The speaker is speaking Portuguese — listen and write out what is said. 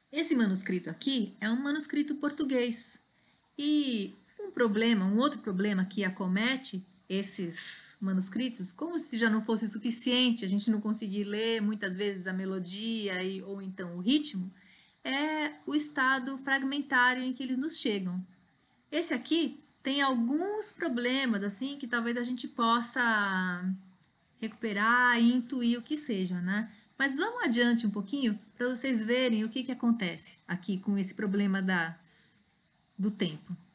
Esse manuscrito aqui é um manuscrito português. E um outro problema que acomete esses manuscritos, como se já não fosse suficiente a gente não conseguir ler muitas vezes a melodia ou então o ritmo, é o estado fragmentário em que eles nos chegam. Esse aqui tem alguns problemas assim que talvez a gente possa recuperar e intuir o que seja, né? Mas vamos adiante um pouquinho para vocês verem o que acontece aqui com esse problema do tempo.